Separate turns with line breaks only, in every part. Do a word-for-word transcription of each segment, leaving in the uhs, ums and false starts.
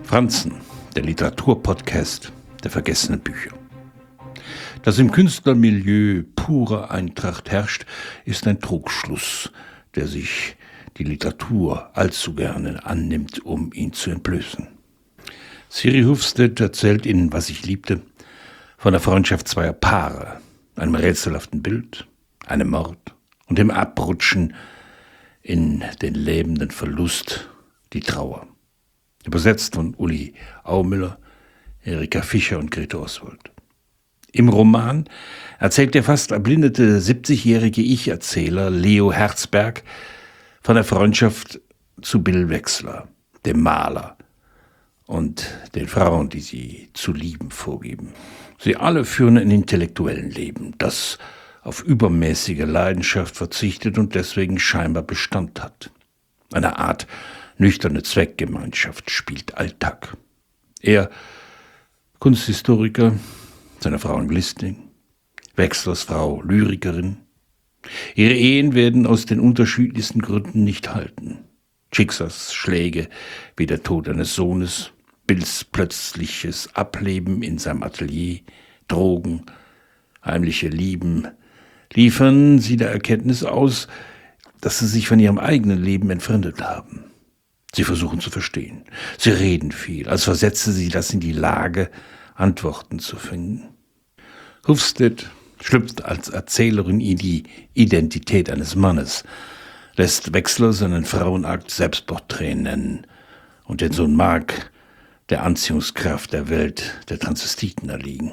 Franzen, der Literaturpodcast der vergessenen Bücher. Dass im Künstlermilieu pure Eintracht herrscht, ist ein Trugschluss, der sich die Literatur allzu gerne annimmt, um ihn zu entblößen. Siri Hufstedt erzählt in Was ich liebte von der Freundschaft zweier Paare, einem rätselhaften Bild, einem Mord und dem Abrutschen in den lähmenden Verlust, die Trauer. Übersetzt von Uli Aumüller, Erika Fischer und Grete Oswald. Im Roman erzählt der fast erblindete siebzigjährige Ich-Erzähler Leo Herzberg von der Freundschaft zu Bill Wechsler, dem Maler, und den Frauen, die sie zu lieben vorgeben. Sie alle führen ein intellektuellen Leben, das auf übermäßige Leidenschaft verzichtet und deswegen scheinbar Bestand hat. Eine Art nüchterne Zweckgemeinschaft spielt Alltag. Er, Kunsthistoriker, seine Frau Anglistin, Wechslers Frau Lyrikerin. Ihre Ehen werden aus den unterschiedlichsten Gründen nicht halten. Schicksalsschläge wie der Tod eines Sohnes, Bills plötzliches Ableben in seinem Atelier, Drogen, heimliche Lieben, liefern sie der Erkenntnis aus, dass sie sich von ihrem eigenen Leben entfremdet haben. Sie versuchen zu verstehen. Sie reden viel, als versetze sie das in die Lage, Antworten zu finden. Hufstedt schlüpft als Erzählerin in die Identität eines Mannes, lässt Wechsler seinen Frauenakt Selbstporträt nennen und den Sohn Mark der Anziehungskraft der Welt der Transvestiten erliegen.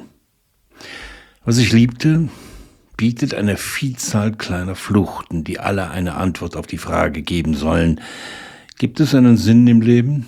Was ich liebte, bietet eine Vielzahl kleiner Fluchten, die alle eine Antwort auf die Frage geben sollen: Gibt es einen Sinn im Leben?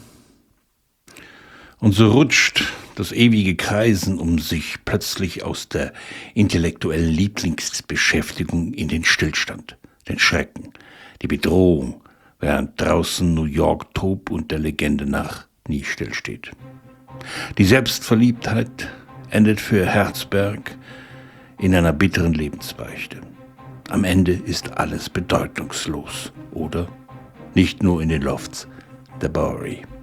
Und so rutscht das ewige Kreisen um sich plötzlich aus der intellektuellen Lieblingsbeschäftigung in den Stillstand, den Schrecken, die Bedrohung, während draußen New York tobt und der Legende nach nie stillsteht. Die Selbstverliebtheit endet für Herzberg in einer bitteren Lebensbeichte. Am Ende ist alles bedeutungslos, oder? Nicht nur in den Lofts der Bowery.